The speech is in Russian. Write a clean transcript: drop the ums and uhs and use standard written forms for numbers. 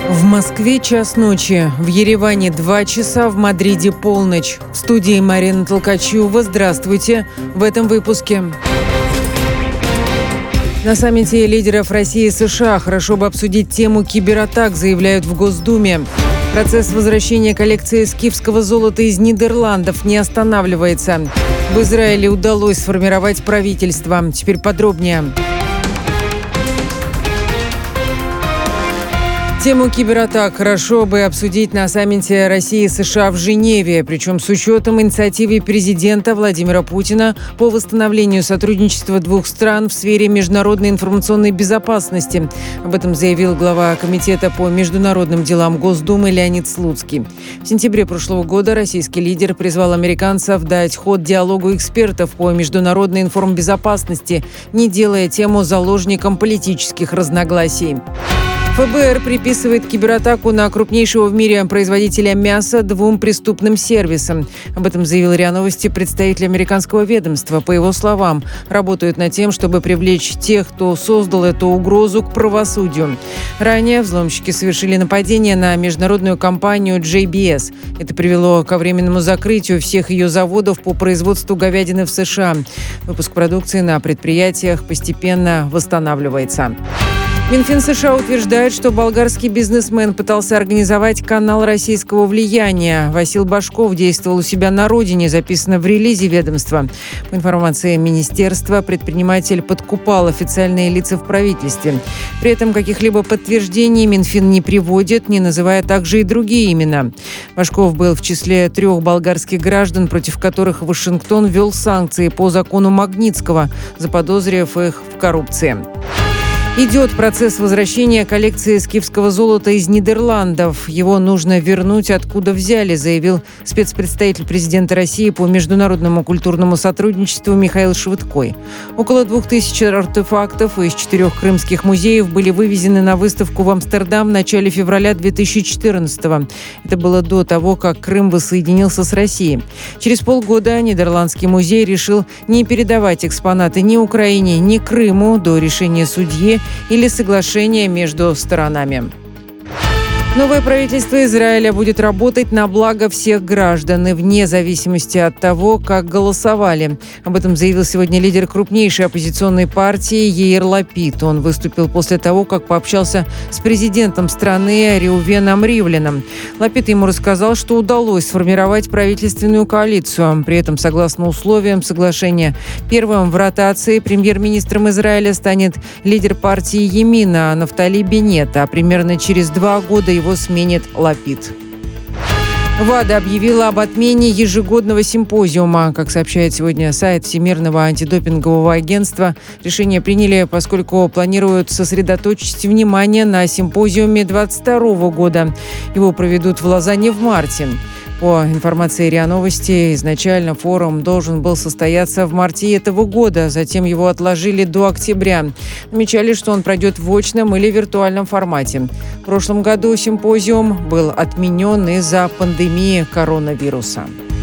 В Москве час ночи, в Ереване 2 часа, в Мадриде полночь. В студии Марина Толкачева. Здравствуйте. В этом выпуске. На саммите лидеров России и США хорошо бы обсудить тему кибератак, заявляют в Госдуме. Процесс возвращения коллекции скифского золота из Нидерландов не останавливается. В Израиле удалось сформировать правительство. Теперь подробнее. Тему кибератак хорошо бы обсудить на саммите России и США в Женеве, причем с учетом инициативы президента Владимира Путина по восстановлению сотрудничества двух стран в сфере международной информационной безопасности. Об этом заявил глава Комитета по международным делам Госдумы Леонид Слуцкий. В сентябре прошлого года российский лидер призвал американцев дать ход диалогу экспертов по международной информбезопасности, не делая тему заложником политических разногласий. ФБР приписывает кибератаку на крупнейшего в мире производителя мяса двум преступным сервисам. Об этом заявил РИА Новости представитель американского ведомства. По его словам, работают над тем, чтобы привлечь тех, кто создал эту угрозу, к правосудию. Ранее взломщики совершили нападение на международную компанию JBS. Это привело ко временному закрытию всех ее заводов по производству говядины в США. Выпуск продукции на предприятиях постепенно восстанавливается. Минфин США утверждает, что болгарский бизнесмен пытался организовать канал российского влияния. Васил Башков действовал у себя на родине, записано в релизе ведомства. По информации министерства, предприниматель подкупал официальные лица в правительстве. При этом каких-либо подтверждений Минфин не приводит, не называя также и другие имена. Башков был в числе 3 болгарских граждан, против которых Вашингтон ввел санкции по закону Магнитского, заподозрив их в коррупции. Идет процесс возвращения коллекции скифского золота из Нидерландов. Его нужно вернуть, откуда взяли, заявил спецпредставитель президента России по международному культурному сотрудничеству Михаил Швыдкой. Около 2000 артефактов из 4 крымских музеев были вывезены на выставку в Амстердам в начале февраля 2014-го. Это было до того, как Крым воссоединился с Россией. Через полгода Нидерландский музей решил не передавать экспонаты ни Украине, ни Крыму до решения судьи или соглашения между сторонами. Новое правительство Израиля будет работать на благо всех граждан и вне зависимости от того, как голосовали. Об этом заявил сегодня лидер крупнейшей оппозиционной партии Яир Лапид. Он выступил после того, как пообщался с президентом страны Реувеном Ривлином. Лапид ему рассказал, что удалось сформировать правительственную коалицию. При этом, согласно условиям соглашения, первым в ротации премьер-министром Израиля станет лидер партии Ямина Нафтали Беннет, а примерно через 2 года его сменит Лапид. ВАДА объявила об отмене ежегодного симпозиума. Как сообщает сегодня сайт Всемирного антидопингового агентства, решение приняли, поскольку планируют сосредоточить внимание на симпозиуме 2022 года. Его проведут в Лозанне в марте. По информации РИА Новости, изначально форум должен был состояться в марте этого года, затем его отложили до октября. Намечали, что он пройдет в очном или виртуальном формате. В прошлом году симпозиум был отменен из-за пандемии коронавируса.